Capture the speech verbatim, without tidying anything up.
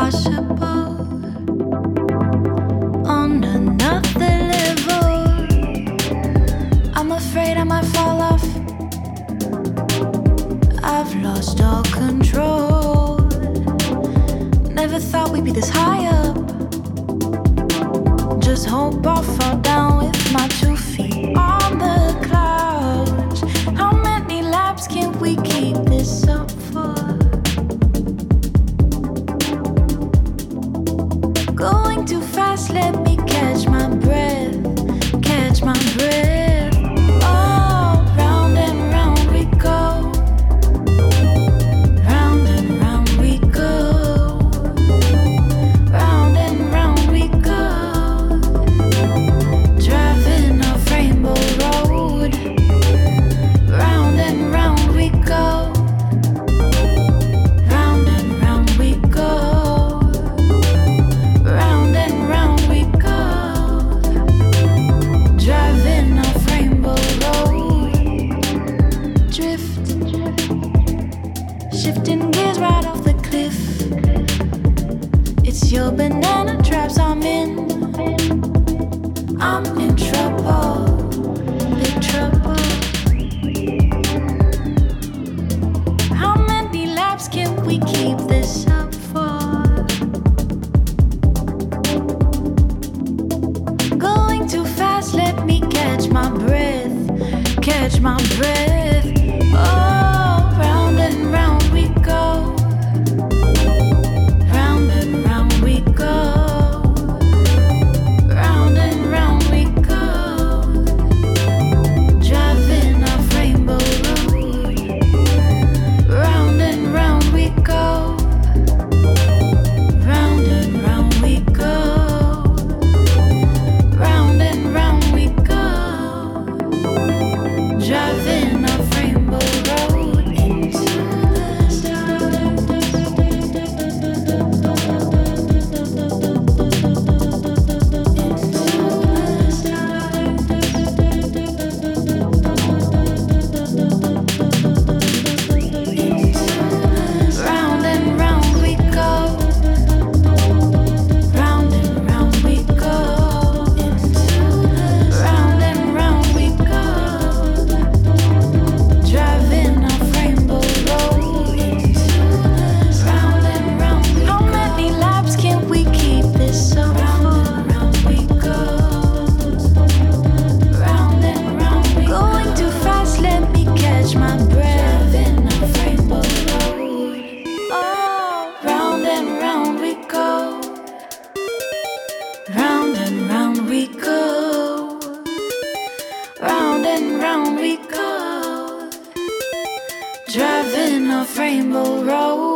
impossible. On another level, I'm afraid I might fall off. I've lost all control. Never thought we'd be this high up. Just hope I'll fall down with my two feet on the clouds. How many laps can we keep this up for? Going too fast, let me catch my breath, catch my breath. Oh, round and round we go, round and round we go, round and round we go, driving off Rainbow Road, round and round we go, round and round we go. Round and round we go, driving off Rainbow Road. Drift, shifting gears right off the cliff. It's your banana traps I'm in. I'm in trouble, big trouble. How many laps can we keep this up for? Going too fast, let me catch my breath, catch my breath. Oh, round and round we go, round and round we go, round and round we go, driving off Rainbow Road, round and round we go, round and round we go. Round and round we go, driving off Rainbow Road into the stars. Round and round we go, round and round we go. Round and round we go, driving off Rainbow Road. Round and round we go. How many laps can we keep this up for? Round we go, round and round we go. Going too fast, let me catch my breath. Driving off Rainbow Road. Oh, round and round we go, round and round we go, round and round we go, driving off Rainbow Road.